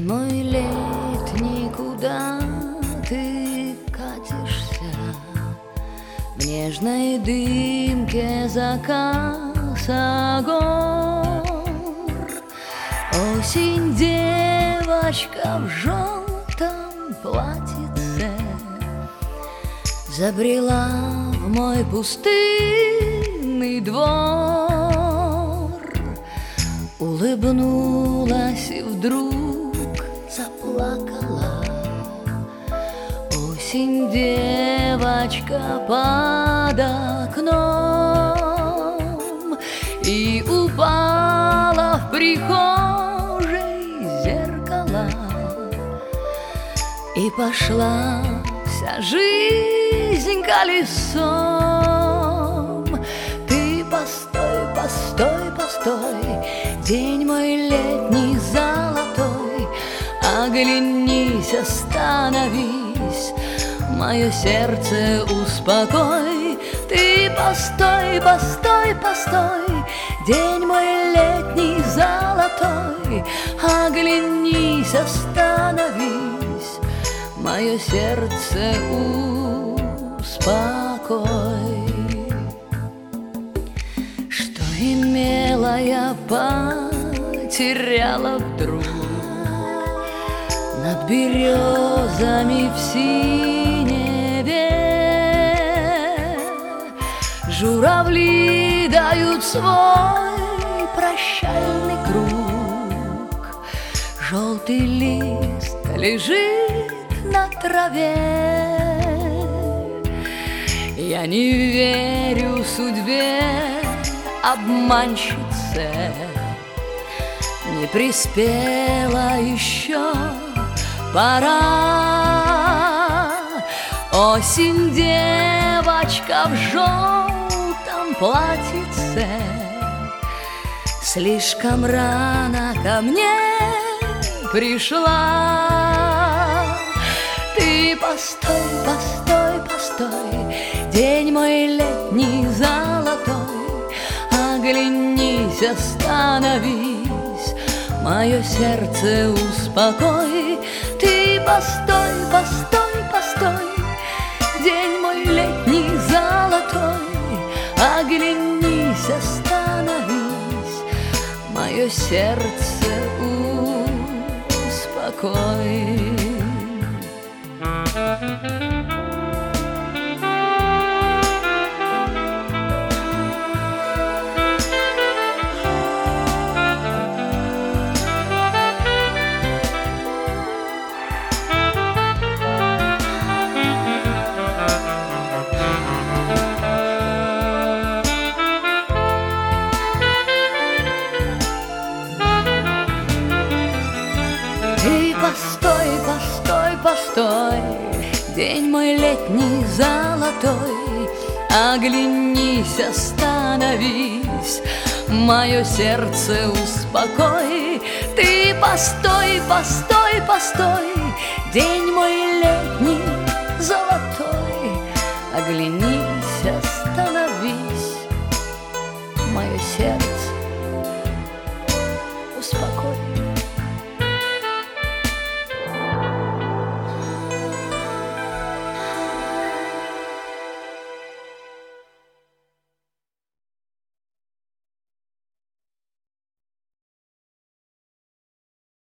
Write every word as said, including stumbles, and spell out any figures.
мой летний, куда ты катишься? В нежной дымке заката гор. Осень, девочка в желтом платьице забрела в мой пустынный двор, улыбнулась и вдруг заплакала. Осень, девочка под окном, и упала в прихожей зеркало, и пошла вся жизнь колесом. Ты постой, постой, постой, день мой летний золотой, оглянись, остановись, мое сердце успокой. Ты постой, постой, постой, день мой летний золотой, оглянись, остановись, мое сердце успокой. Что имела я, потеряла вдруг над березами в синеве. Журавли дают свой прощальный круг, желтый лист лежит на траве. Я не верю судьбе, обманщице, не приспела еще пора. Осень, девочка в желтом платьице, слишком рано ко мне пришла. Ты постой, постой, постой, день мой летний золотой, оглянись, остановись, мое сердце успокой. Ты постой, постой, постой, день мой летний золотой, оглянись, остановись, мое сердце успокой. Ты постой, постой, постой, день мой летний золотой, оглянись, остановись, мое сердце успокой. Ты постой, постой, постой, день мой летний золотой, оглянись, остановись,